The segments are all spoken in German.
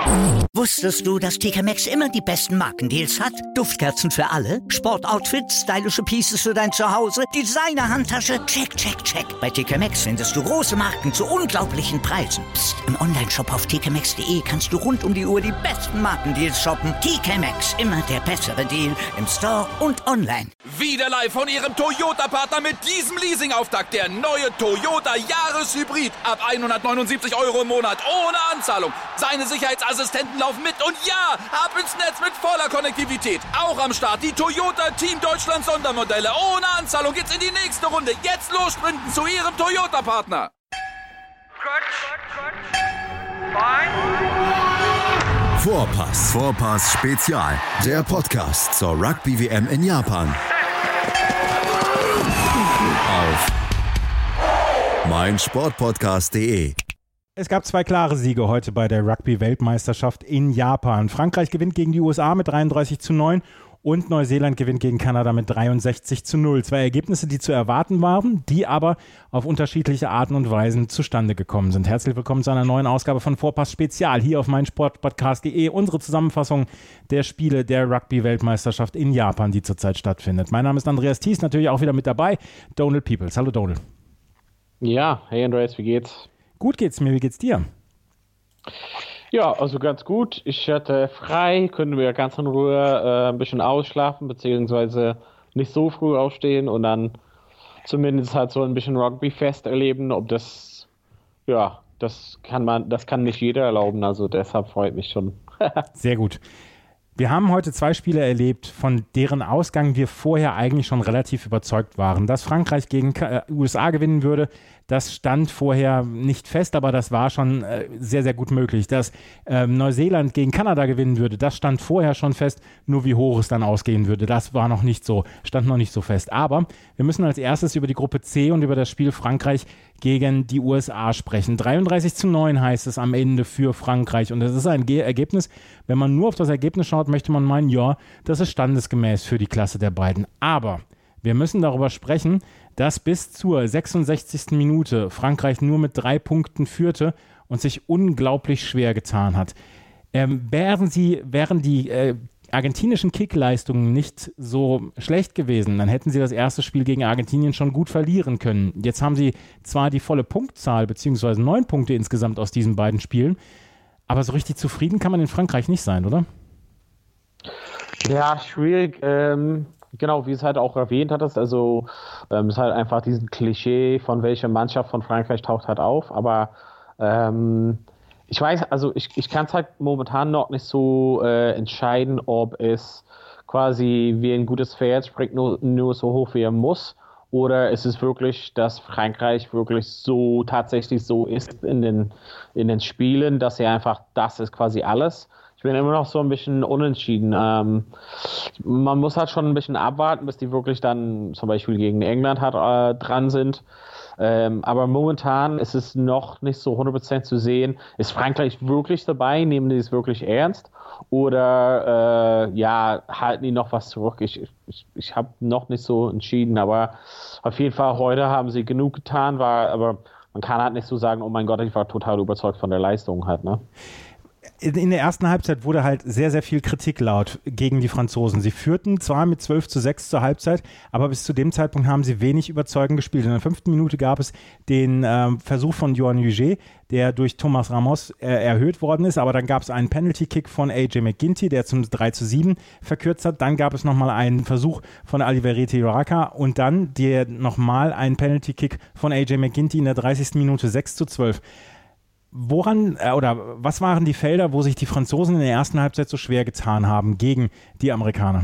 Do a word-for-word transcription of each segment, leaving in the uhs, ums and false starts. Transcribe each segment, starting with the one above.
Wusstest du, dass T K Maxx immer die besten Markendeals hat? Duftkerzen für alle, Sportoutfits, stylische Pieces für dein Zuhause, Designer-Handtasche, check, check, check. Bei T K Maxx findest du große Marken zu unglaublichen Preisen. Psst. Im Onlineshop auf t k maxx punkt d e kannst du rund um die Uhr die besten Markendeals shoppen. T K Maxx, immer der bessere Deal im Store und online. Wieder live von Ihrem Toyota-Partner mit diesem Leasing-Auftakt. Der neue Toyota Jahreshybrid. Ab hundertneunundsiebzig Euro im Monat. Ohne Anzahlung. Seine Sicherheitsassistenten laufen mit. Und ja, ab ins Netz mit voller Konnektivität. Auch am Start die Toyota Team Deutschland Sondermodelle. Ohne Anzahlung geht's in die nächste Runde. Jetzt los sprinten zu Ihrem Toyota-Partner. Vorpass. Vorpass Spezial. Der Podcast zur Rugby-W M in Japan. Auf meinsportpodcast punkt de. Es gab zwei klare Siege heute bei der Rugby-Weltmeisterschaft in Japan. Frankreich gewinnt gegen die U S A mit dreiunddreißig zu neun und Neuseeland gewinnt gegen Kanada mit dreiundsechzig zu null. Zwei Ergebnisse, die zu erwarten waren, die aber auf unterschiedliche Arten und Weisen zustande gekommen sind. Herzlich willkommen zu einer neuen Ausgabe von Vorpass Spezial hier auf meinsportpodcast punkt de. Unsere Zusammenfassung der Spiele der Rugby-Weltmeisterschaft in Japan, die zurzeit stattfindet. Mein Name ist Andreas Thies, natürlich auch wieder mit dabei, Donald Peoples. Hallo Donald. Ja, hey Andreas, wie geht's? Gut geht's mir, wie geht's dir? Ja, also ganz gut. Ich hatte frei, können wir ganz in Ruhe äh, ein bisschen ausschlafen, beziehungsweise nicht so früh aufstehen und dann zumindest halt so ein bisschen Rugby-Fest erleben. Ob das, ja, das kann man, das kann nicht jeder erlauben, also deshalb freut mich schon. Sehr gut. Wir haben heute zwei Spiele erlebt, von deren Ausgang wir vorher eigentlich schon relativ überzeugt waren. Dass Frankreich gegen U S A gewinnen würde, das stand vorher nicht fest, aber das war schon äh, sehr, sehr gut möglich. Dass äh, Neuseeland gegen Kanada gewinnen würde, das stand vorher schon fest, nur wie hoch es dann ausgehen würde, das war noch nicht so, stand noch nicht so fest. Aber wir müssen als erstes über die Gruppe C und über das Spiel Frankreich gegen die U S A sprechen. dreiunddreißig zu neun heißt es am Ende für Frankreich und das ist ein Ge- Ergebnis, wenn man nur auf das Ergebnis schaut, möchte man meinen, ja, das ist standesgemäß für die Klasse der beiden. Aber wir müssen darüber sprechen, dass bis zur sechsundsechzigsten Minute Frankreich nur mit drei Punkten führte und sich unglaublich schwer getan hat. Ähm, wären, sie, wären die äh, argentinischen Kickleistungen nicht so schlecht gewesen, dann hätten sie das erste Spiel gegen Argentinien schon gut verlieren können. Jetzt haben sie zwar die volle Punktzahl, beziehungsweise neun Punkte insgesamt aus diesen beiden Spielen, aber so richtig zufrieden kann man in Frankreich nicht sein, oder? Ja, schwierig. Ähm, genau, wie es halt auch erwähnt hattest, also ähm, es ist halt einfach diesen Klischee von welcher Mannschaft von Frankreich taucht halt auf, aber ähm, ich weiß, also ich, ich kann es halt momentan noch nicht so äh, entscheiden, ob es quasi wie ein gutes Pferd springt nur, nur so hoch wie er muss oder ist es wirklich, dass Frankreich wirklich so tatsächlich so ist in den, in den Spielen, dass er einfach, das ist quasi alles. Ich bin immer noch so ein bisschen unentschieden. Ähm, man muss halt schon ein bisschen abwarten, bis die wirklich dann zum Beispiel gegen England halt, äh, dran sind. Ähm, aber momentan ist es noch nicht so hundert Prozent zu sehen. Ist Frankreich wirklich dabei? Nehmen die es wirklich ernst? Oder äh, ja, halten die noch was zurück? Ich, ich, ich habe noch nicht so entschieden. Aber auf jeden Fall heute haben sie genug getan. War, aber man kann halt nicht so sagen, oh mein Gott, ich war total überzeugt von der Leistung halt, ne? In der ersten Halbzeit wurde halt sehr, sehr viel Kritik laut gegen die Franzosen. Sie führten zwar mit zwölf zu sechs zur Halbzeit, aber bis zu dem Zeitpunkt haben sie wenig überzeugend gespielt. In der fünften Minute gab es den äh, Versuch von Yoann Huget, der durch Thomas Ramos äh, erhöht worden ist, aber dann gab es einen Penalty-Kick von A J McGinty, der zum drei zu sieben verkürzt hat. Dann gab es nochmal einen Versuch von Aliverete Raka und dann der nochmal einen Penalty-Kick von A J McGinty in der dreißigsten Minute sechs zu zwölf. Woran äh, oder was waren die Felder, wo sich die Franzosen in der ersten Halbzeit so schwer getan haben gegen die Amerikaner?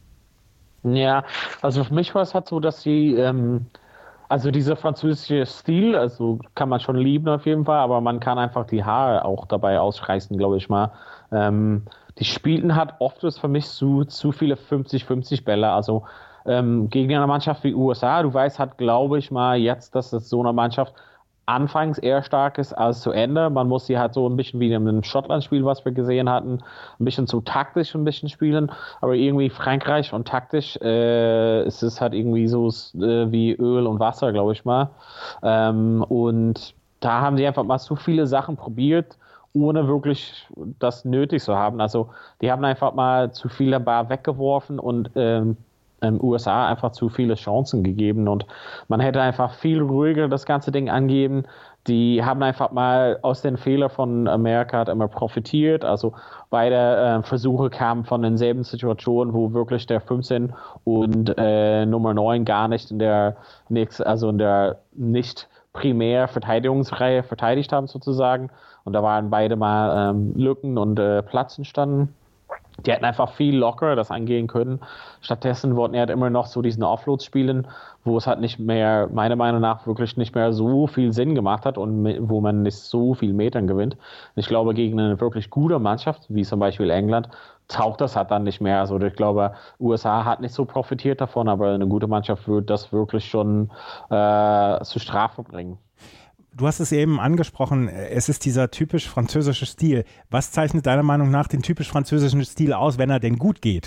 Ja, also für mich war es halt so, dass sie, ähm, also dieser französische Stil, also kann man schon lieben auf jeden Fall, aber man kann einfach die Haare auch dabei ausreißen, glaube ich mal. Ähm, die spielten halt oft für mich zu, zu viele fünfzig fünfzig Bälle, also ähm, gegen eine Mannschaft wie U S A, du weißt halt, glaube ich mal, jetzt, dass es so eine Mannschaft anfangs eher stark ist als zu Ende. Man muss sie halt so ein bisschen wie in einem Schottland-Spiel, was wir gesehen hatten, ein bisschen zu taktisch ein bisschen spielen, aber irgendwie Frankreich und taktisch äh, ist es halt irgendwie so äh, wie Öl und Wasser, glaube ich mal. Ähm, und da haben sie einfach mal so viele Sachen probiert ohne wirklich das nötig zu haben. Also die haben einfach mal zu viele Ball weggeworfen und ähm, in den U S A einfach zu viele Chancen gegeben und man hätte einfach viel ruhiger das ganze Ding angeben. Die haben einfach mal aus den Fehlern von Amerika hat immer profitiert. Also beide äh, Versuche kamen von denselben Situationen, wo wirklich der fünfzehn und äh, Nummer neun gar nicht in der nächsten, also in der nicht primär Verteidigungsreihe verteidigt haben sozusagen. Und da waren beide mal ähm, Lücken und äh, Platz entstanden. Die hätten einfach viel lockerer das angehen können. Stattdessen wollten er halt immer noch so diesen Offloads spielen, wo es halt nicht mehr, meiner Meinung nach, wirklich nicht mehr so viel Sinn gemacht hat und wo man nicht so viel Metern gewinnt. Ich glaube, gegen eine wirklich gute Mannschaft, wie zum Beispiel England, taugt das halt dann nicht mehr. Also ich glaube, U S A hat nicht so profitiert davon, aber eine gute Mannschaft wird das wirklich schon äh, zur Strafe bringen. Du hast es eben angesprochen, es ist dieser typisch französische Stil. Was zeichnet deiner Meinung nach den typisch französischen Stil aus, wenn er denn gut geht?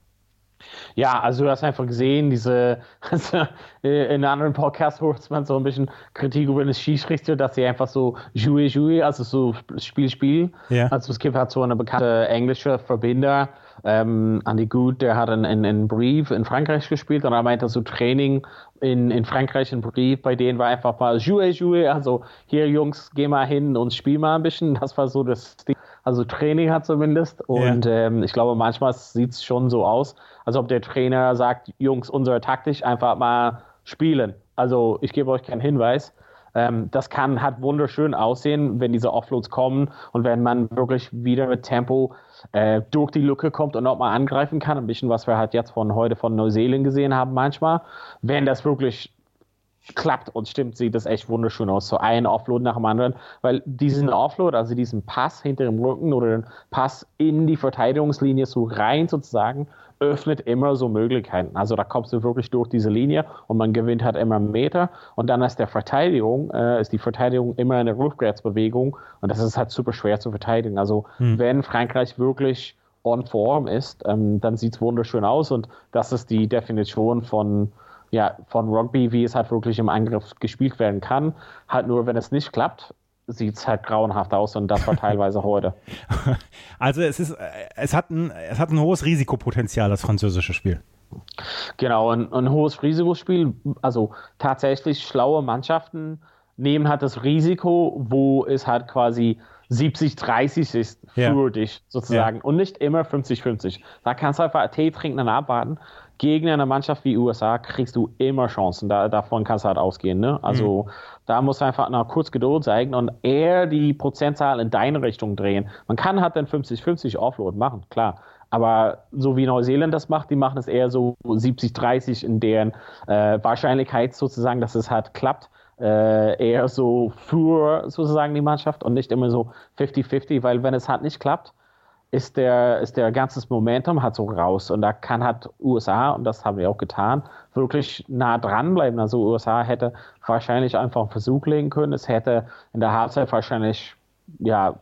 Ja, also du hast einfach gesehen, diese, also in anderen Podcasts hört man so ein bisschen Kritik über den Schiedsrichter, dass sie einfach so jouer, jouer, also so Spiel, Spiel. Ja. Also es gibt halt so eine bekannte englische Verbinder, ähm, Andy Good, der hat in, in, in Brief in Frankreich gespielt und er meinte so Training in, in Frankreich in Brief, bei denen war einfach mal jouer, jouer, also hier Jungs, geh mal hin und spiel mal ein bisschen. Das war so das Stil. Also Training hat zumindest und ja. ähm, ich glaube, manchmal sieht es schon so aus, als ob der Trainer sagt, Jungs, unsere Taktik einfach mal spielen. Also ich gebe euch keinen Hinweis. Ähm, das kann halt wunderschön aussehen, wenn diese Offloads kommen und wenn man wirklich wieder mit Tempo äh, durch die Lücke kommt und nochmal angreifen kann. Ein bisschen, was wir halt jetzt von heute von Neuseeland gesehen haben manchmal. Wenn das wirklich klappt und stimmt, sieht das echt wunderschön aus. So ein Offload nach dem anderen, weil diesen Offload, also diesen Pass hinter dem Rücken oder den Pass in die Verteidigungslinie so rein sozusagen, öffnet immer so Möglichkeiten. Also da kommst du wirklich durch diese Linie und man gewinnt halt immer Meter und dann ist der Verteidigung, äh, ist die Verteidigung immer eine Rückwärtsbewegung und das ist halt super schwer zu verteidigen. Also hm. wenn Frankreich wirklich on form ist, ähm, dann sieht es wunderschön aus und das ist die Definition von ja, von Rugby, wie es halt wirklich im Angriff gespielt werden kann. Halt nur, wenn es nicht klappt, sieht es halt grauenhaft aus und das war teilweise heute. Also es ist, es hat ein, es hat ein hohes Risikopotenzial, das französische Spiel. Genau, ein, ein hohes Risikospiel. Also tatsächlich schlaue Mannschaften nehmen halt das Risiko, wo es halt quasi siebzig dreißig ist für ja. dich sozusagen ja. und nicht immer fünfzig fünfzig. Da kannst du einfach Tee trinken und abwarten. Gegen eine Mannschaft wie U S A kriegst du immer Chancen. Da, davon kannst du halt ausgehen. Ne? Also mhm. da musst du einfach noch kurz Geduld zeigen und eher die Prozentzahl in deine Richtung drehen. Man kann halt dann fünfzig fünfzig Offload machen, klar. Aber so wie Neuseeland das macht, die machen es eher so siebzig dreißig in deren äh, Wahrscheinlichkeit sozusagen, dass es halt klappt. Äh, eher so für sozusagen die Mannschaft und nicht immer so fünfzig fünfzig, weil wenn es halt nicht klappt, ist der, ist der ganze Momentum halt so raus und da kann halt U S A, und das haben wir auch getan, wirklich nah dran bleiben. Also U S A hätte wahrscheinlich einfach einen Versuch legen können, es hätte in der Halbzeit wahrscheinlich ja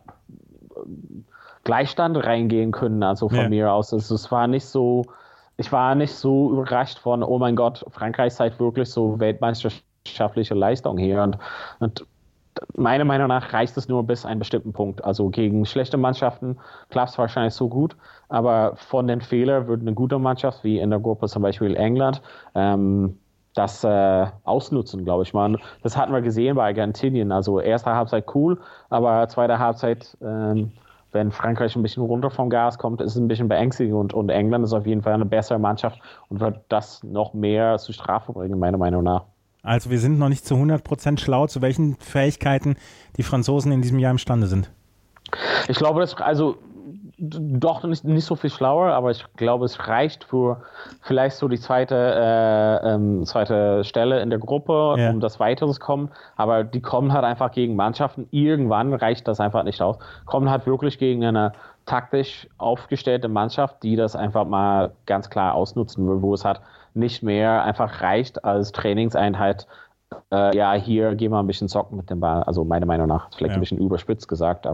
Gleichstand reingehen können, also von ja. mir aus. Also es war nicht so, ich war nicht so überrascht von, oh mein Gott, Frankreich zeigt wirklich so weltmeisterschaftliche Leistung hier und, und meiner Meinung nach reicht es nur bis einen bestimmten Punkt. Also gegen schlechte Mannschaften klappt es wahrscheinlich so gut, aber von den Fehlern würde eine gute Mannschaft, wie in der Gruppe zum Beispiel England, ähm, das äh, ausnutzen, glaube ich mal. Das hatten wir gesehen bei Argentinien. Also erste Halbzeit cool, aber zweite Halbzeit, ähm, wenn Frankreich ein bisschen runter vom Gas kommt, ist es ein bisschen beängstigend und, und England ist auf jeden Fall eine bessere Mannschaft und wird das noch mehr zur Strafe bringen, meiner Meinung nach. Also wir sind noch nicht zu hundert Prozent schlau, zu welchen Fähigkeiten die Franzosen in diesem Jahr imstande sind. Ich glaube, das also doch nicht, nicht so viel schlauer, aber ich glaube, es reicht für vielleicht so die zweite, äh, ähm, zweite Stelle in der Gruppe, ja. um das Weiteres kommen. Aber die kommen halt einfach gegen Mannschaften. Irgendwann reicht das einfach nicht aus. Kommen halt wirklich gegen eine taktisch aufgestellte Mannschaft, die das einfach mal ganz klar ausnutzen will, wo es halt nicht mehr einfach reicht als Trainingseinheit, äh, ja, hier gehen wir ein bisschen zocken mit dem Ball. Also meiner Meinung nach, vielleicht ja. ein bisschen überspitzt gesagt, aber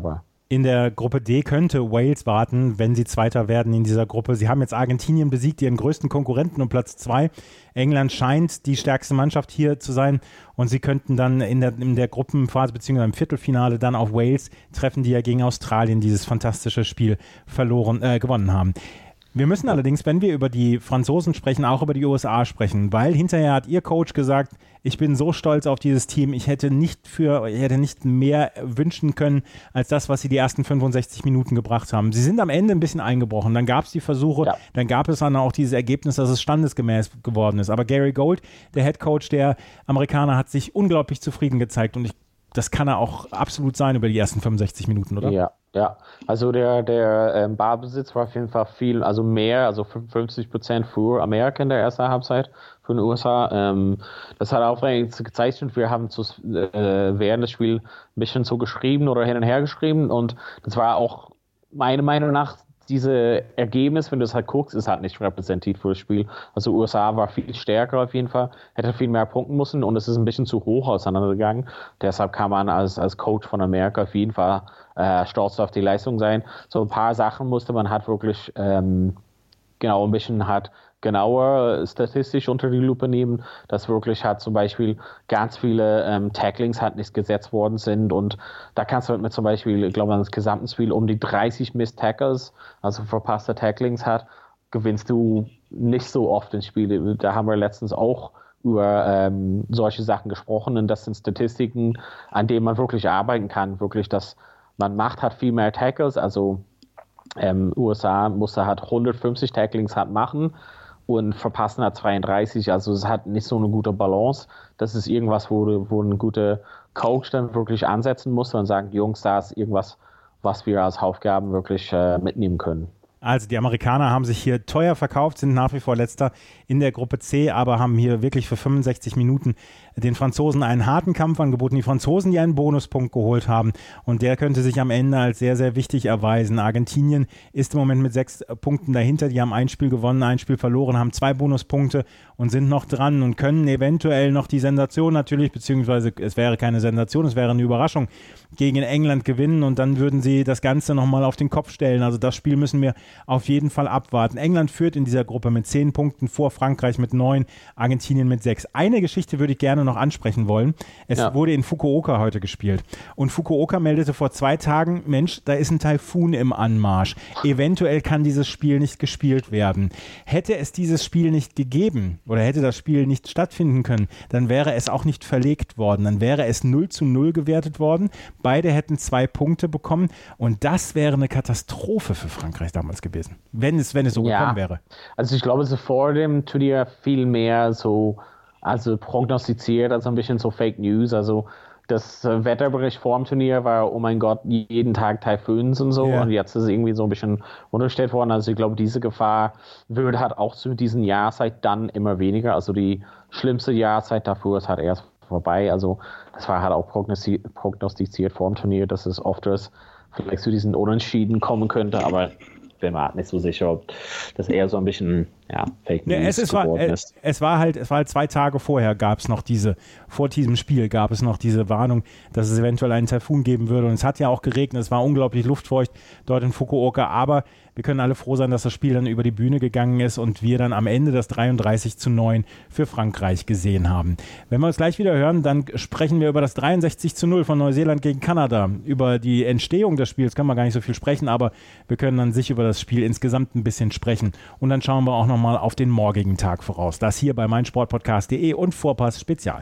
In der Gruppe D könnte Wales warten, wenn sie Zweiter werden in dieser Gruppe. Sie haben jetzt Argentinien besiegt, ihren größten Konkurrenten, um Platz zwei. England scheint die stärkste Mannschaft hier zu sein und sie könnten dann in der, in der Gruppenphase bzw. im Viertelfinale dann auf Wales treffen, die ja gegen Australien dieses fantastische Spiel verloren, äh, gewonnen haben. Wir müssen allerdings, wenn wir über die Franzosen sprechen, auch über die U S A sprechen, weil hinterher hat ihr Coach gesagt, ich bin so stolz auf dieses Team, ich hätte nicht für, ich hätte nicht mehr wünschen können, als das, was sie die ersten fünfundsechzig Minuten gebracht haben. Sie sind am Ende ein bisschen eingebrochen, dann gab es die Versuche, ja. dann gab es dann auch dieses Ergebnis, dass es standesgemäß geworden ist. Aber Gary Gold, der Head Coach der Amerikaner, hat sich unglaublich zufrieden gezeigt und ich, das kann er auch absolut sein über die ersten fünfundsechzig Minuten, oder? Ja. Ja, also der, der ähm, Ballbesitz war auf jeden Fall viel, also mehr, also fünfzig Prozent für Amerika in der ersten Halbzeit, für den U S A. Ähm, das hat auch gezeichnet, wir haben zu, äh, während des Spiels ein bisschen so geschrieben oder hin und her geschrieben und das war auch meiner Meinung nach diese Ergebnis, wenn du es halt guckst, ist halt nicht repräsentativ für das Spiel. Also U S A war viel stärker auf jeden Fall, hätte viel mehr punkten müssen und es ist ein bisschen zu hoch auseinandergegangen. Deshalb kann man als, als Coach von Amerika auf jeden Fall äh, stolz auf die Leistung sein. So ein paar Sachen musste man halt wirklich ähm, genau ein bisschen halt genauer statistisch unter die Lupe nehmen, dass wirklich halt zum Beispiel ganz viele ähm, Tacklings halt nicht gesetzt worden sind und da kannst du halt mit zum Beispiel, ich glaube, das gesamten Spiel um die dreißig Missed Tackles, also verpasste Tacklings hat, gewinnst du nicht so oft in Spiele. Da haben wir letztens auch über ähm, solche Sachen gesprochen und das sind Statistiken, an denen man wirklich arbeiten kann, wirklich, dass man macht halt viel mehr Tackles, also ähm, U S A musste halt hundertfünfzig Tacklings halt machen und verpassen hat zweiunddreißig, also es hat nicht so eine gute Balance. Das ist irgendwas, wo, wo ein guter Coach dann wirklich ansetzen muss und sagen, Jungs, da ist irgendwas, was wir als Aufgaben wirklich äh, mitnehmen können. Also die Amerikaner haben sich hier teuer verkauft, sind nach wie vor Letzter in der Gruppe C, aber haben hier wirklich für fünfundsechzig Minuten den Franzosen einen harten Kampf angeboten. Die Franzosen, die einen Bonuspunkt geholt haben und der könnte sich am Ende als sehr, sehr wichtig erweisen. Argentinien ist im Moment mit sechs Punkten dahinter. Die haben ein Spiel gewonnen, ein Spiel verloren, haben zwei Bonuspunkte und sind noch dran und können eventuell noch die Sensation natürlich, beziehungsweise es wäre keine Sensation, es wäre eine Überraschung, gegen England gewinnen und dann würden sie das Ganze nochmal auf den Kopf stellen. Also das Spiel müssen wir auf jeden Fall abwarten. England führt in dieser Gruppe mit zehn Punkten vor Frankreich mit neun, Argentinien mit sechs. Eine Geschichte würde ich gerne noch ansprechen wollen. Es ja. wurde in Fukuoka heute gespielt. Und Fukuoka meldete vor zwei Tagen, Mensch, da ist ein Taifun im Anmarsch. Eventuell kann dieses Spiel nicht gespielt werden. Hätte es dieses Spiel nicht gegeben oder hätte das Spiel nicht stattfinden können, dann wäre es auch nicht verlegt worden. Dann wäre es null zu null gewertet worden. Beide hätten zwei Punkte bekommen und das wäre eine Katastrophe für Frankreich damals gewesen, wenn es, wenn es so ja. gekommen wäre. Also ich glaube, so vor dem Turnier viel mehr so also prognostiziert, also ein bisschen so Fake News. Also das Wetterbericht vor dem Turnier war, oh mein Gott, jeden Tag Taifuns und so. Ja. Und jetzt ist es irgendwie so ein bisschen unterstellt worden. Also ich glaube, diese Gefahr wird halt auch zu diesen Jahreszeit dann immer weniger. Also die schlimmste Jahreszeit dafür ist halt erst vorbei. Also das war halt auch prognostiziert, prognostiziert vor dem Turnier, dass es oft vielleicht zu diesen Unentschieden kommen könnte. Aber ich bin mir halt nicht so sicher, ob das eher so ein bisschen ja, Fake News ja, es ist, geworden war, ist. Es war halt, es war halt zwei Tage vorher gab es noch diese, vor diesem Spiel gab es noch diese Warnung, dass es eventuell einen Taifun geben würde und es hat ja auch geregnet, es war unglaublich luftfeucht dort in Fukuoka, aber wir können alle froh sein, dass das Spiel dann über die Bühne gegangen ist und wir dann am Ende das dreiunddreißig zu neun für Frankreich gesehen haben. Wenn wir uns gleich wieder hören, dann sprechen wir über das dreiundsechzig zu null von Neuseeland gegen Kanada. Über die Entstehung des Spiels können wir gar nicht so viel sprechen, aber wir können dann sich über das Spiel insgesamt ein bisschen sprechen und dann schauen wir auch noch mal auf den morgigen Tag voraus. Das hier bei meinsportpodcast punkt de und Vorpass Spezial.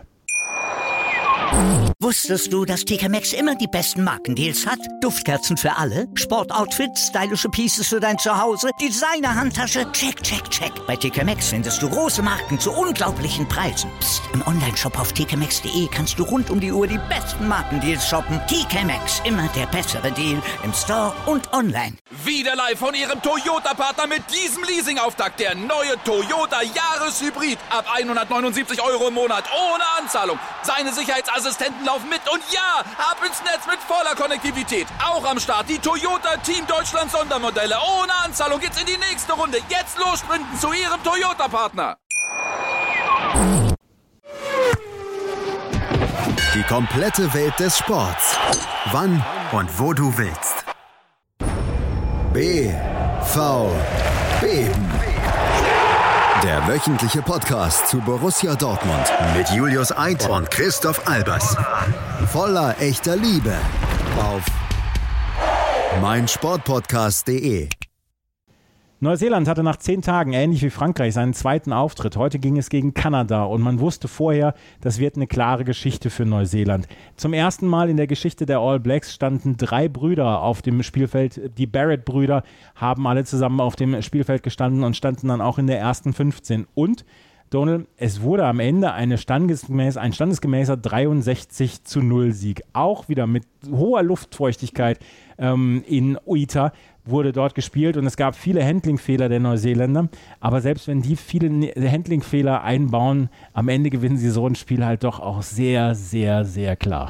Wusstest du, dass T K Maxx immer die besten Markendeals hat? Duftkerzen für alle, Sportoutfits, stylische Pieces für dein Zuhause, Designer-Handtasche, check, check, check. Bei T K Maxx findest du große Marken zu unglaublichen Preisen. Psst. Im Onlineshop auf t k maxx punkt de kannst du rund um die Uhr die besten Markendeals shoppen. T K Maxx, immer der bessere Deal im Store und online. Wieder live von ihrem Toyota-Partner mit diesem Leasing-Auftakt. Der neue Toyota Jahreshybrid. Ab hundertneunundsiebzig Euro im Monat ohne Anzahlung. Seine Sicherheitsassistenten laufen mit und ja, ab ins Netz mit voller Konnektivität. Auch am Start die Toyota Team Deutschland Sondermodelle. Ohne Anzahlung geht's in die nächste Runde. Jetzt los sprinten zu ihrem Toyota-Partner. Die komplette Welt des Sports. Wann und wo du willst. B V Beben. Der wöchentliche Podcast zu Borussia Dortmund mit Julius Eid und Christoph Albers. Voller echter Liebe auf meinsportpodcast punkt de. Neuseeland hatte nach zehn Tagen, ähnlich wie Frankreich, seinen zweiten Auftritt. Heute ging es gegen Kanada und man wusste vorher, das wird eine klare Geschichte für Neuseeland. Zum ersten Mal in der Geschichte der All Blacks standen drei Brüder auf dem Spielfeld. Die Barrett-Brüder haben alle zusammen auf dem Spielfeld gestanden und standen dann auch in der ersten fünfzehn. Und, Donald, es wurde am Ende eine standesgemäß, ein standesgemäßer dreiundsechzig zu null Sieg. Auch wieder mit hoher Luftfeuchtigkeit ähm, in Uita wurde dort gespielt und es gab viele Handlingfehler der Neuseeländer, aber selbst wenn die viele Handlingfehler einbauen, am Ende gewinnen sie so ein Spiel halt doch auch sehr, sehr, sehr klar.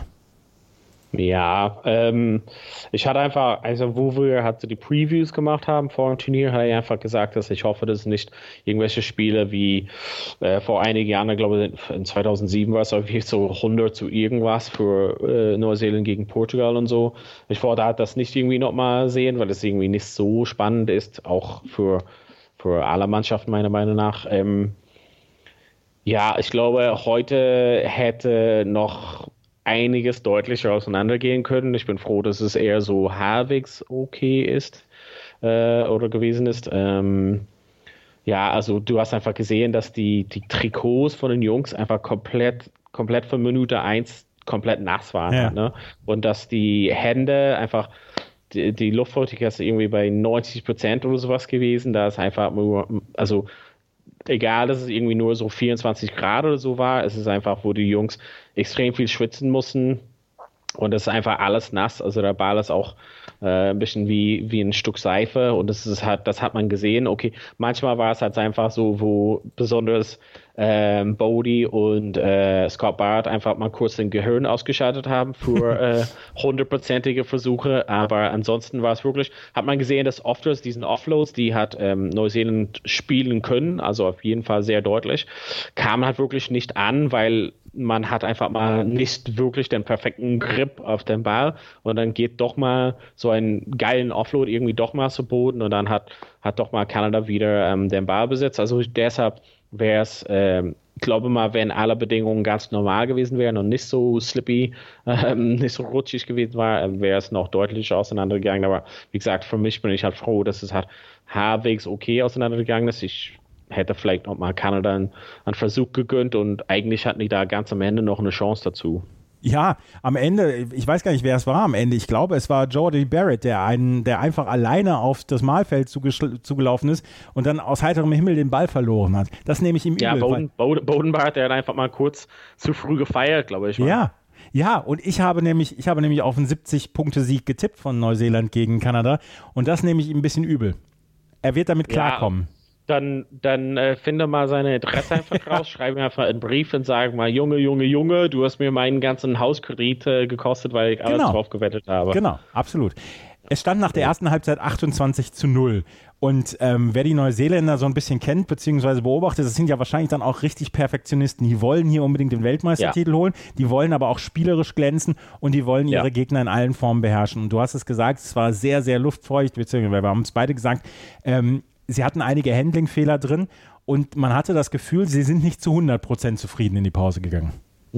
Ja, ähm, ich hatte einfach, also wo wir halt die Previews gemacht haben vor dem Turnier, hatte ich einfach gesagt, dass ich hoffe, dass nicht irgendwelche Spiele wie äh, vor einigen Jahren, ich glaube in zweitausendsieben war es irgendwie so hundert zu irgendwas für äh, Neuseeland gegen Portugal und so. Ich wollte halt das nicht irgendwie nochmal sehen, weil es irgendwie nicht so spannend ist, auch für, für alle Mannschaften meiner Meinung nach. Ähm, ja, ich glaube, heute hätte noch einiges deutlicher auseinandergehen können. Ich bin froh, dass es eher so halbwegs okay ist äh, oder gewesen ist. Ähm, ja, also du hast einfach gesehen, dass die, die Trikots von den Jungs einfach komplett, komplett von Minute eins komplett nass waren. Ja. Ne? Und dass die Hände einfach, die, die Luftfeuchtigkeit ist irgendwie bei neunzig Prozent oder sowas gewesen. Da ist einfach nur, also egal, dass es irgendwie nur so vierundzwanzig Grad oder so war, es ist einfach, wo die Jungs extrem viel schwitzen mussten und es ist einfach alles nass, also der Ball ist auch äh, ein bisschen wie, wie ein Stück Seife und das ist halt, das hat man gesehen, okay, manchmal war es halt einfach so, wo besonders ähm, Bodie und äh, Scott Barrett einfach mal kurz den Gehirn ausgeschaltet haben für äh, hundertprozentige Versuche, aber ansonsten war es wirklich, hat man gesehen, dass oft aus diesen Offloads, die hat ähm, Neuseeland spielen können, also auf jeden Fall sehr deutlich, kamen halt wirklich nicht an, weil man hat einfach mal nicht wirklich den perfekten Grip auf den Ball und dann geht doch mal so einen geilen Offload irgendwie doch mal zu Boden und dann hat, hat doch mal Kanada wieder ähm, den Ball besetzt. Also deshalb wäre es, ähm, ich glaube mal, wenn alle Bedingungen ganz normal gewesen wären und nicht so slippy, ähm, nicht so rutschig gewesen war, wäre es noch deutlich auseinandergegangen. Aber wie gesagt, für mich bin ich halt froh, dass es halt halbwegs okay auseinandergegangen ist. Ich hätte vielleicht noch mal Kanada einen, einen Versuch gegönnt und eigentlich hatten die da ganz am Ende noch eine Chance dazu. Ja, am Ende, ich weiß gar nicht, wer es war am Ende. Ich glaube, es war Jordie Barrett, der einen, der einfach alleine auf das Mahlfeld zugelaufen ist und dann aus heiterem Himmel den Ball verloren hat. Das nehme ich ihm übel. Ja, Boden, Boden, Bodenbart, der hat einfach mal kurz zu früh gefeiert, glaube ich. Ja. Ja, und ich habe nämlich, ich habe nämlich auf einen siebzig-Punkte-Sieg getippt von Neuseeland gegen Kanada und das nehme ich ihm ein bisschen übel. Er wird damit klarkommen. Ja. Dann, dann äh, finde mal seine Adresse einfach raus, schreibe mir einfach einen Brief und sage mal, Junge, Junge, Junge, du hast mir meinen ganzen Hauskredit äh, gekostet, weil ich alles genau. drauf gewettet habe. Genau, absolut. Es stand nach der ersten Halbzeit achtundzwanzig zu null. Und ähm, wer die Neuseeländer so ein bisschen kennt, beziehungsweise beobachtet, das sind ja wahrscheinlich dann auch richtig Perfektionisten. Die wollen hier unbedingt den Weltmeistertitel ja. holen, die wollen aber auch spielerisch glänzen und die wollen ihre ja. Gegner in allen Formen beherrschen. Und du hast es gesagt, es war sehr, sehr luftfeucht, beziehungsweise wir haben es beide gesagt, ähm, sie hatten einige Handlingfehler drin und man hatte das Gefühl, sie sind nicht zu hundert Prozent zufrieden in die Pause gegangen.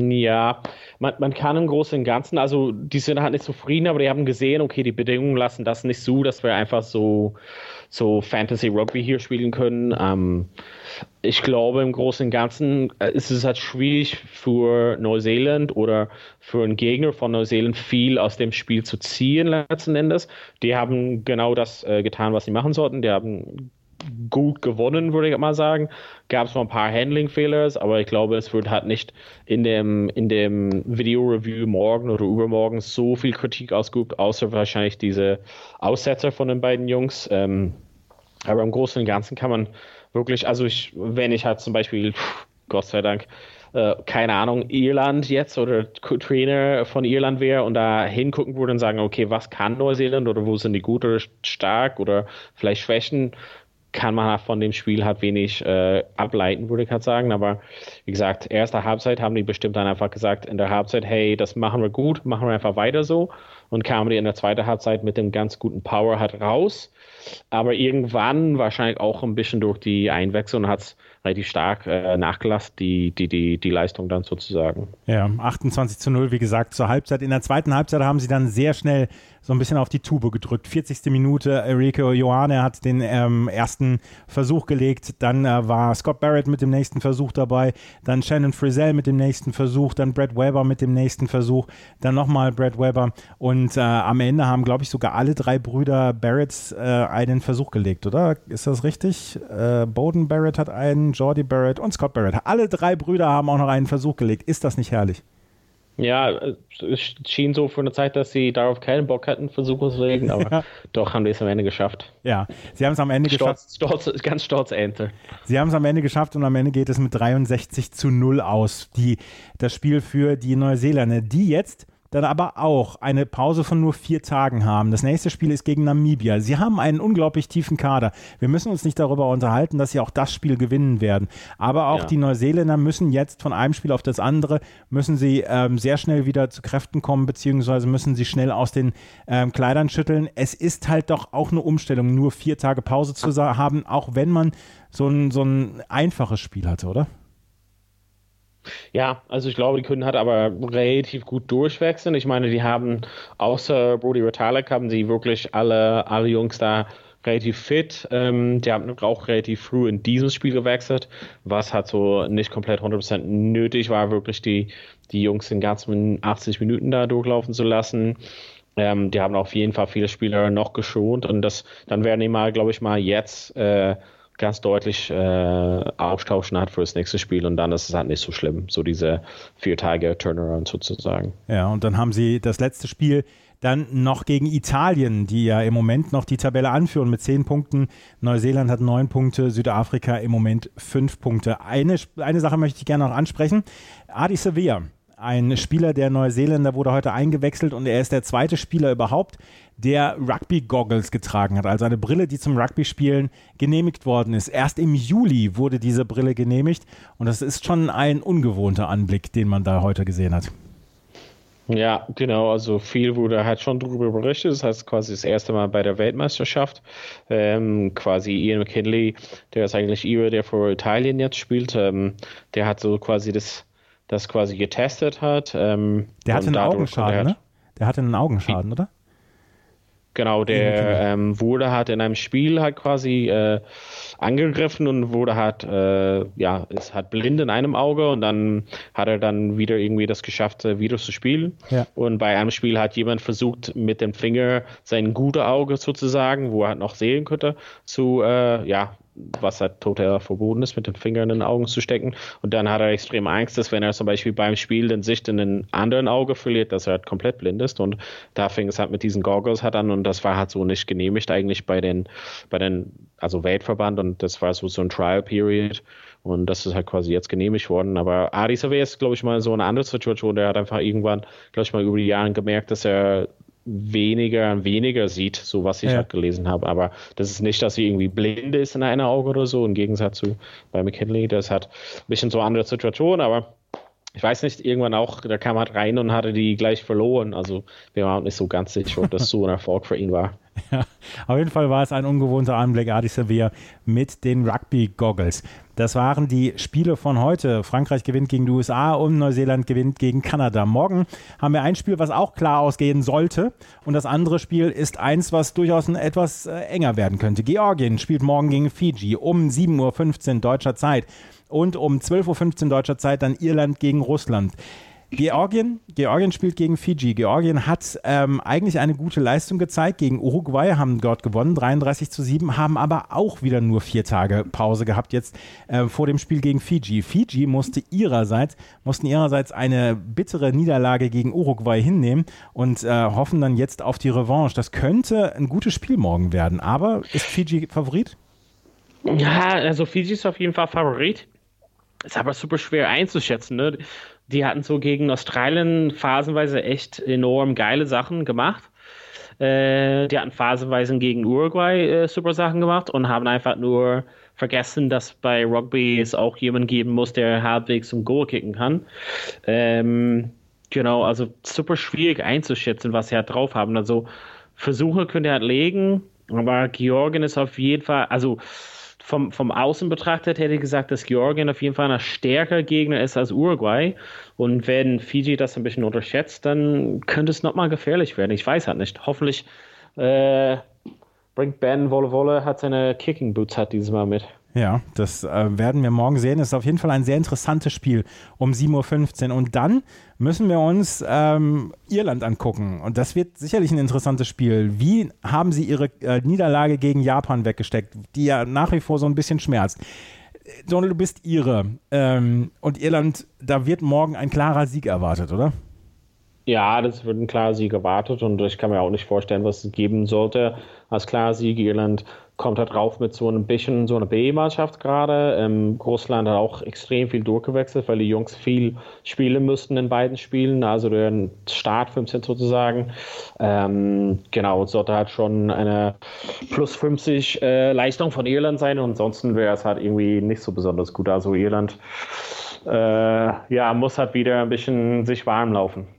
Ja, man, man kann im Großen und Ganzen, also die sind halt nicht zufrieden, aber die haben gesehen, okay, die Bedingungen lassen das nicht zu, dass wir einfach so, so Fantasy Rugby hier spielen können. Ähm, ich glaube, im Großen und Ganzen ist es halt schwierig für Neuseeland oder für einen Gegner von Neuseeland viel aus dem Spiel zu ziehen letzten Endes. Die haben genau das äh, getan, was sie machen sollten. Die haben gut gewonnen, würde ich mal sagen. Gab es noch ein paar Handling-Fehler, aber ich glaube, es wird halt nicht in dem, in dem Video-Review morgen oder übermorgen so viel Kritik ausgeübt, außer wahrscheinlich diese Aussetzer von den beiden Jungs. Ähm, aber im Großen und Ganzen kann man wirklich, also ich, wenn ich halt zum Beispiel, Gott sei Dank, äh, keine Ahnung, Irland jetzt oder Trainer von Irland wäre und da hingucken würde und sagen, okay, was kann Neuseeland oder wo sind die gut oder stark oder vielleicht Schwächen, kann man halt von dem Spiel halt wenig äh, ableiten, würde ich halt sagen. Aber wie gesagt, erste Halbzeit haben die bestimmt dann einfach gesagt in der Halbzeit, hey, das machen wir gut, machen wir einfach weiter so. und kamen die in der zweiten Halbzeit mit dem ganz guten Power halt raus. Aber irgendwann wahrscheinlich auch ein bisschen durch die Einwechslung hat es relativ stark äh, nachgelassen, die, die, die, die Leistung dann sozusagen. Ja, achtundzwanzig zu null, wie gesagt, zur Halbzeit. In der zweiten Halbzeit haben sie dann sehr schnell so ein bisschen auf die Tube gedrückt. vierzigste Minute, Rieko Ioane hat den ähm, ersten Versuch gelegt, dann äh, war Scott Barrett mit dem nächsten Versuch dabei, dann Shannon Frizzell mit dem nächsten Versuch, dann Brad Weber mit dem nächsten Versuch, dann nochmal Brad Weber und äh, am Ende haben, glaube ich, sogar alle drei Brüder Barretts äh, einen Versuch gelegt, oder? Ist das richtig? Äh, Bowden Barrett hat einen, Jordy Barrett und Scott Barrett. Alle drei Brüder haben auch noch einen Versuch gelegt. Ist das nicht herrlich? Ja, es schien so für eine Zeit, dass sie darauf keinen Bock hatten, Versuche zu legen, aber ja. Doch haben die es am Ende geschafft. Ja, sie haben es am Ende stolz, geschafft. Stolz, ganz stolz Ente. Sie haben es am Ende geschafft und am Ende geht es mit dreiundsechzig zu null aus. Die, das Spiel für die Neuseeländer, die jetzt dann aber auch eine Pause von nur vier Tagen haben. Das nächste Spiel ist gegen Namibia. Sie haben einen unglaublich tiefen Kader. Wir müssen uns nicht darüber unterhalten, dass sie auch das Spiel gewinnen werden. Aber auch ja. die Neuseeländer müssen jetzt von einem Spiel auf das andere, müssen sie ähm, sehr schnell wieder zu Kräften kommen, beziehungsweise müssen sie schnell aus den ähm, Kleidern schütteln. Es ist halt doch auch eine Umstellung, nur vier Tage Pause zu haben, auch wenn man so ein, so ein einfaches Spiel hatte, oder? Ja, also ich glaube, die können halt aber relativ gut durchwechseln. Ich meine, die haben außer Brody Retallick haben sie wirklich alle, alle Jungs da relativ fit. Ähm, die haben auch relativ früh in diesem Spiel gewechselt, was halt so nicht komplett hundert Prozent nötig war, wirklich die, die Jungs in ganzen achtzig Minuten da durchlaufen zu lassen. Ähm, die haben auf jeden Fall viele Spieler noch geschont und das, dann werden die mal, glaube ich, mal jetzt äh, ganz deutlich äh, austauschen hat für das nächste Spiel und dann ist es halt nicht so schlimm, so diese vier Tage Turnaround sozusagen. Ja, und dann haben sie das letzte Spiel dann noch gegen Italien, die ja im Moment noch die Tabelle anführen mit zehn Punkten. Neuseeland hat neun Punkte, Südafrika im Moment fünf Punkte. Eine, eine Sache möchte ich gerne noch ansprechen. Ardie Savea, ein Spieler der Neuseeländer, wurde heute eingewechselt und er ist der zweite Spieler überhaupt, der Rugby-Goggles getragen hat, also eine Brille, die zum Rugby-Spielen genehmigt worden ist. Erst im Juli wurde diese Brille genehmigt und das ist schon ein ungewohnter Anblick, den man da heute gesehen hat. Ja, genau, also viel wurde halt schon darüber berichtet, das heißt quasi das erste Mal bei der Weltmeisterschaft, ähm, quasi Ian McKinley, der ist eigentlich Ira, der für Italien jetzt spielt, ähm, der hat so quasi das, das quasi getestet hat. Ähm, der hatte einen Augenschaden, der, hat, ne? Der hatte einen Augenschaden, oder? Genau, der ähm, wurde halt in einem Spiel halt quasi äh, angegriffen und wurde halt, äh, ja, ist halt blind in einem Auge und dann hat er dann wieder irgendwie das geschafft, äh, wieder zu spielen. Ja. Und bei einem Spiel hat jemand versucht, mit dem Finger sein gutes Auge sozusagen, wo er halt noch sehen könnte, zu, äh, ja, was halt total verboten ist, mit dem Finger in den Augen zu stecken. Und dann hat er extrem Angst, dass wenn er zum Beispiel beim Spiel den Sicht in den anderen Auge verliert, dass er halt komplett blind ist. Und da fing es halt mit diesen Goggles halt an und das war halt so nicht genehmigt eigentlich bei den, bei den, also Weltverband und das war so, so ein Trial Period. Und das ist halt quasi jetzt genehmigt worden. Aber Ardie Savea ist, glaube ich, mal so eine andere Situation. Der hat einfach irgendwann, glaube ich, mal über die Jahre gemerkt, dass er weniger und weniger sieht, so was ich ja. halt gelesen habe. Aber das ist nicht, dass sie irgendwie blind ist in einem Auge oder so, im Gegensatz zu bei McKinley. Das hat ein bisschen so eine andere Situation, aber ich weiß nicht, irgendwann auch, der kam halt rein und hatte die gleich verloren. Also wir waren nicht so ganz sicher, ob das so ein Erfolg für ihn war. Ja, auf jeden Fall war es ein ungewohnter Anblick, Ardie Savea mit den Rugby-Goggles. Das waren die Spiele von heute. Frankreich gewinnt gegen die U S A und Neuseeland gewinnt gegen Kanada. Morgen haben wir ein Spiel, was auch klar ausgehen sollte. Und das andere Spiel ist eins, was durchaus etwas äh, enger werden könnte. Georgien spielt morgen gegen Fiji um sieben Uhr fünfzehn deutscher Zeit. Und um zwölf Uhr fünfzehn deutscher Zeit dann Irland gegen Russland. Georgien, Georgien spielt gegen Fiji. Georgien hat ähm, eigentlich eine gute Leistung gezeigt gegen Uruguay, haben dort gewonnen, dreiunddreißig zu sieben, haben aber auch wieder nur vier Tage Pause gehabt jetzt äh, vor dem Spiel gegen Fiji. Fiji musste ihrerseits, mussten ihrerseits eine bittere Niederlage gegen Uruguay hinnehmen und äh, hoffen dann jetzt auf die Revanche. Das könnte ein gutes Spiel morgen werden, aber ist Fiji Favorit? Ja, also Fiji ist auf jeden Fall Favorit. Ist aber super schwer einzuschätzen, ne? Die hatten so gegen Australien phasenweise echt enorm geile Sachen gemacht. Äh, die hatten phasenweise gegen Uruguay äh, super Sachen gemacht und haben einfach nur vergessen, dass bei Rugby es auch jemanden geben muss, der halbwegs zum Goal kicken kann. Ähm, Genau, also super schwierig einzuschätzen, was sie halt drauf haben. Also Versuche könnt ihr halt legen, aber Georgien ist auf jeden Fall, also vom, vom Außen betrachtet hätte ich gesagt, dass Georgien auf jeden Fall ein stärkerer Gegner ist als Uruguay. Und wenn Fiji das ein bisschen unterschätzt, dann könnte es nochmal gefährlich werden. Ich weiß halt nicht. Hoffentlich äh, bringt Ben Wolle Wolle, hat seine Kicking Boots hat dieses Mal mit. Ja, das äh, werden wir morgen sehen. Es ist auf jeden Fall ein sehr interessantes Spiel um sieben Uhr fünfzehn. Und dann müssen wir uns ähm, Irland angucken. Und das wird sicherlich ein interessantes Spiel. Wie haben sie ihre äh, Niederlage gegen Japan weggesteckt, die ja nach wie vor so ein bisschen schmerzt? Donald, du bist Ire. Ähm, und Irland, da wird morgen ein klarer Sieg erwartet, oder? Ja, das wird ein klarer Sieg erwartet. Und ich kann mir auch nicht vorstellen, was es geben sollte als klarer Sieg. Irland kommt da drauf mit so ein bisschen so einer B-Mannschaft gerade. Ähm, Russland hat auch extrem viel durchgewechselt, weil die Jungs viel spielen mussten in beiden Spielen, also der Start fünfzehn sozusagen. Ähm, genau, es sollte halt schon eine plus fünfzig äh, Leistung von Irland sein und ansonsten wäre es halt irgendwie nicht so besonders gut. Also Irland äh, ja, muss halt wieder ein bisschen sich warm laufen.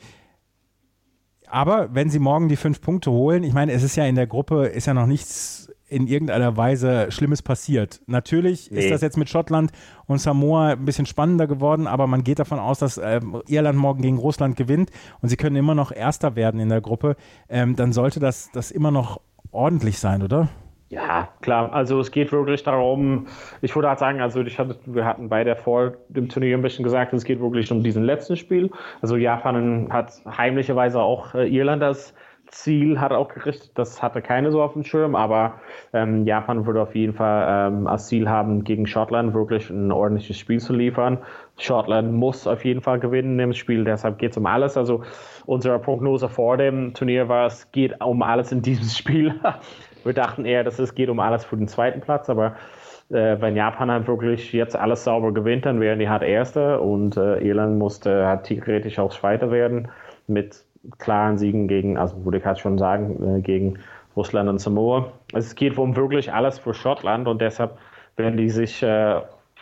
Aber wenn sie morgen die fünf Punkte holen, ich meine, es ist ja in der Gruppe, ist ja noch nichts in irgendeiner Weise Schlimmes passiert. Natürlich nee. ist das jetzt mit Schottland und Samoa ein bisschen spannender geworden, aber man geht davon aus, dass äh, Irland morgen gegen Russland gewinnt und sie können immer noch Erster werden in der Gruppe. Ähm, dann sollte das, das immer noch ordentlich sein, oder? Ja, klar. Also es geht wirklich darum, ich würde halt sagen, also ich hatte, wir hatten beide vor dem Turnier ein bisschen gesagt, es geht wirklich um diesen letzten Spiel. Also Japan hat heimlicherweise auch äh, Irland als Ziel hat auch gerichtet, das hatte keine so auf dem Schirm, aber ähm, Japan würde auf jeden Fall ähm, als Ziel haben, gegen Schottland wirklich ein ordentliches Spiel zu liefern. Schottland muss auf jeden Fall gewinnen im Spiel, deshalb geht es um alles. Also unsere Prognose vor dem Turnier war, es geht um alles in diesem Spiel. Wir dachten eher, dass es geht um alles für den zweiten Platz, aber äh, wenn Japan halt wirklich jetzt alles sauber gewinnt, dann wären die halt Erste und äh, Irland musste halt theoretisch auch Zweiter werden mit klaren Siegen gegen, also würde ich halt schon sagen, äh, gegen Russland und Samoa. Also es geht um wirklich alles für Schottland und deshalb werden die sich äh,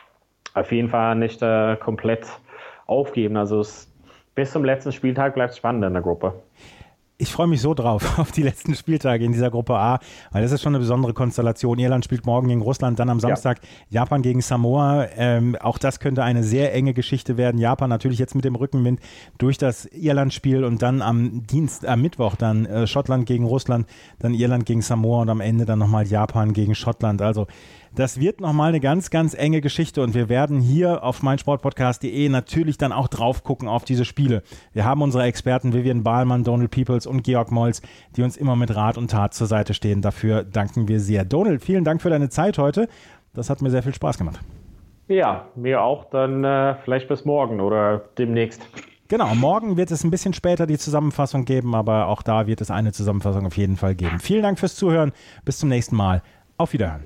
auf jeden Fall nicht äh, komplett aufgeben. Also es, bis zum letzten Spieltag bleibt es spannend in der Gruppe. Ich freue mich so drauf, auf die letzten Spieltage in dieser Gruppe A, weil das ist schon eine besondere Konstellation. Irland spielt morgen gegen Russland, dann am Samstag ja. Japan gegen Samoa. Ähm, auch das könnte eine sehr enge Geschichte werden. Japan natürlich jetzt mit dem Rückenwind durch das Irland-Spiel und dann am Dienst, am Mittwoch dann äh, Schottland gegen Russland, dann Irland gegen Samoa und am Ende dann nochmal Japan gegen Schottland. Also das wird nochmal eine ganz, ganz enge Geschichte und wir werden hier auf meinsportpodcast punkt de natürlich dann auch drauf gucken auf diese Spiele. Wir haben unsere Experten Vivian Bahlmann, Donald Peoples und Georg Moltz, die uns immer mit Rat und Tat zur Seite stehen. Dafür danken wir sehr. Donald, vielen Dank für deine Zeit heute. Das hat mir sehr viel Spaß gemacht. Ja, mir auch. Dann äh, vielleicht bis morgen oder demnächst. Genau, morgen wird es ein bisschen später die Zusammenfassung geben, aber auch da wird es eine Zusammenfassung auf jeden Fall geben. Vielen Dank fürs Zuhören. Bis zum nächsten Mal. Auf Wiederhören.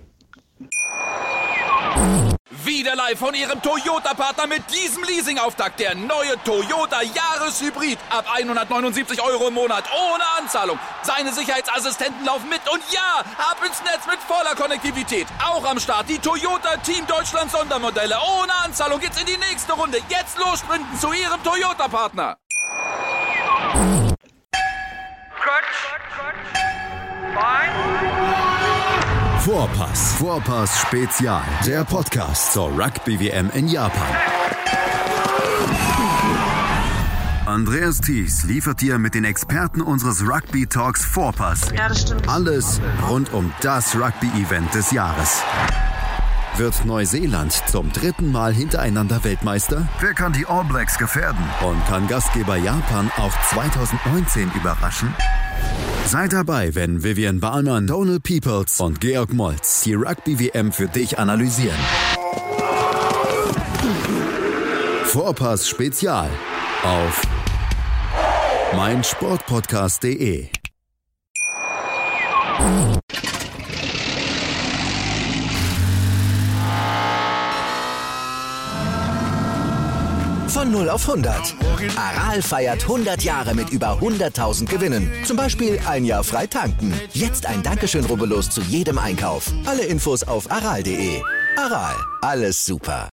Wieder live von Ihrem Toyota-Partner mit diesem Leasing-Auftakt. Der neue Toyota Jahreshybrid. Ab hundertneunundsiebzig Euro im Monat. Ohne Anzahlung. Seine Sicherheitsassistenten laufen mit. Und ja, ab ins Netz mit voller Konnektivität. Auch am Start die Toyota Team Deutschland Sondermodelle. Ohne Anzahlung geht's in die nächste Runde. Jetzt los sprinten zu Ihrem Toyota-Partner. Vorpass. Vorpass Spezial. Der Podcast zur Rugby-W M in Japan. Andreas Thies liefert dir mit den Experten unseres Rugby Talks Vorpass. Ja, das stimmt. Alles rund um das Rugby-Event des Jahres. Wird Neuseeland zum dritten Mal hintereinander Weltmeister? Wer kann die All Blacks gefährden? Und kann Gastgeber Japan auch zwanzig neunzehn überraschen? Sei dabei, wenn Vivian Bahlmann, Donald Peoples und Georg Moltz die Rugby-W M für dich analysieren. Vorpass Spezial auf meinsportpodcast punkt de. Von null auf hundert. Aral feiert hundert Jahre mit über hunderttausend Gewinnen. Zum Beispiel ein Jahr frei tanken. Jetzt ein Dankeschön, rubbellos zu jedem Einkauf. Alle Infos auf aral punkt de. Aral, alles super.